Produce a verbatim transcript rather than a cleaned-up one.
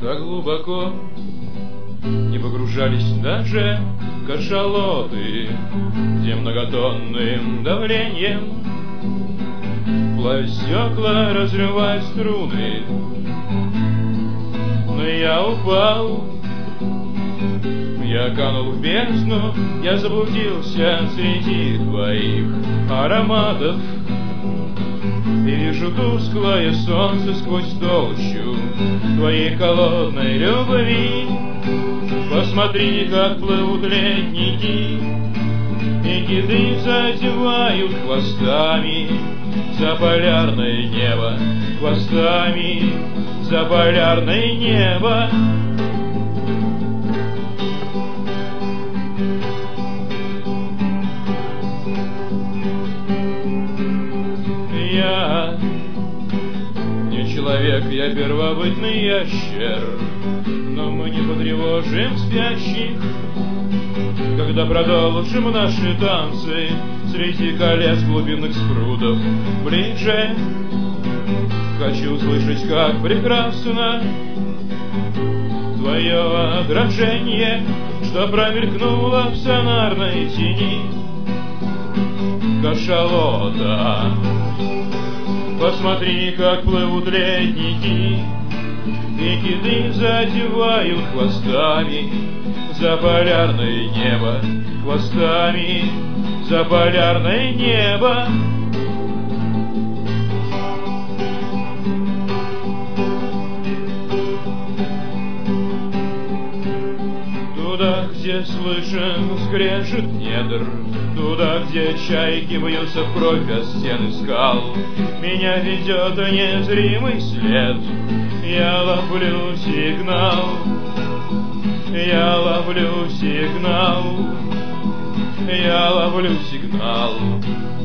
Так глубоко не погружались даже кашалоты, где многотонным давлением плавят стекла, разрывая струны. Но я упал, я канул в бездну, я заблудился среди твоих ароматов. И вижу тусклое солнце сквозь толщу твоей холодной любви. Посмотри, как плывут ледники, и киты задевают хвостами за полярное небо, хвостами за полярное небо. Я не человек, я первобытный ящер, но мы не потревожим спящих, когда продолжим наши танцы среди колец глубинных спрудов. Ближе хочу услышать, как прекрасно твое отражение, что промелькнуло в сонарной тени кашалота. Посмотри, как плывут ледники, и киты задевают хвостами за полярное небо, хвостами за полярное небо. Туда, где слышен скрежет недр, туда, где чайки бьются в кровь о стены скал, меня ведет незримый след. Я ловлю сигнал, я ловлю сигнал, я ловлю сигнал.